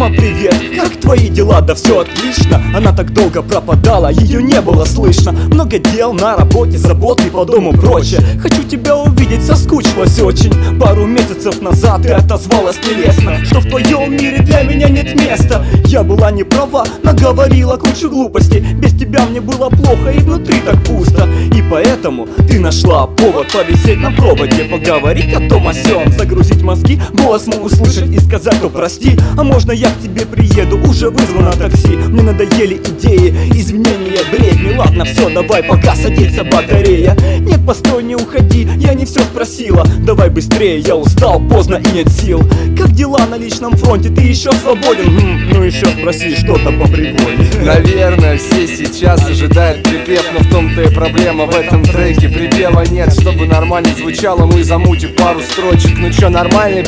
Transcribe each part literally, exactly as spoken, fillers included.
Мама, привет, как твои дела? Да все отлично. Она так долго пропадала, ее не было слышно. Много дел на работе, заботы по дому прочее. Хочу тебя увидеть, соскучилась очень. Пару месяцев назад ты отозвалась нелестно, что в твоем мире для меня нет места. Я была не права, наговорила кучу глупостей. Без тебя мне было плохо и внутри так пусто. И поэтому ты нашла повод повисеть на проводе, поговорить о том о сём, загрузить мозги, голос мой услышать и сказать, то прости. А можно я к тебе приеду, уже вызвано такси. Мне надоели идеи, извинения, бредни. Ладно, все, давай, пока садится батарея. Нет, постой, не уходи, я не все спросила. Давай быстрее, я устал, поздно и нет сил. Как дела на личном фронте, ты еще свободен? Хм, ну еще спроси что-то по приколе. Наверное, все сейчас ожидают припев, но в том-то и проблема в этом треке. Припева нет, чтобы нормально звучало, мы замутим пару строчек. Ну чё, нормальный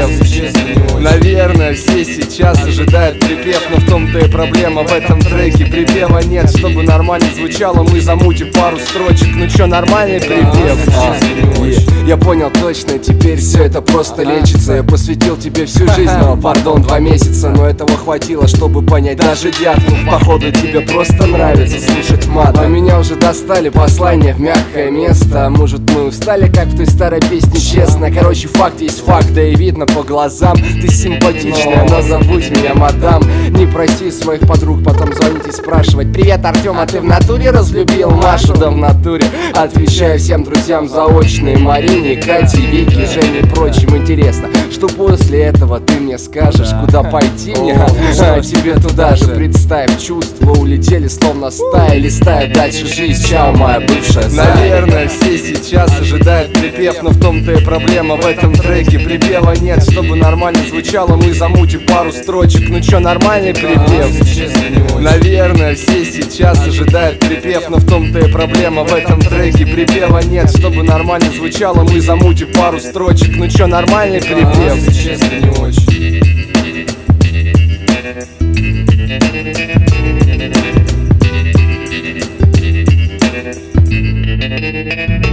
припев? Наверное, все сейчас ожидают припев, но в том-то и проблема в этом треке. Припева нет, чтобы нормально звучало, мы замутим пару строчек. Ну чё, нормальный припев? А, yeah. Я понял точно, теперь все это просто лечится. Я посвятил тебе всю жизнь, но, пардон, два месяца. Но этого хватило, чтобы понять даже дядку. Походу тебе просто нравится слушать мат. А меня уже достали послания в мягкое место. Может мы устали, как в той старой песне, честно. Короче, факт есть факт, да и видно по глазам. Ты симпатичная, но забудь меня, мадам. Не проси своих подруг потом звонить и спрашивать: привет, Артем, а ты в натуре разлюбил Машу? Да в натуре. Отвечаю всем друзьям заочные: Марине, Кате, Вике, Жене и прочим. Интересно, что после этого ты мне скажешь? Куда пойти мне? А тебе туда же. Представь, чувства улетели словно стая, листая дальше жизнь. Чао, моя бывшая стая. Наверное, все сейчас ожидают припев, но в том-то и проблема в этом треке. Припева нет, чтобы нормально звучало, мы замутим пару строчек. Ну чё, нормальный припев? Наверное, все сейчас ожидают припев, но в том-то и проблема в этом треке. Припева нет, чтобы нормально звучало, мы замутим пару строчек. Ну чё, нормальный припев? Честно, не очень. Thank you.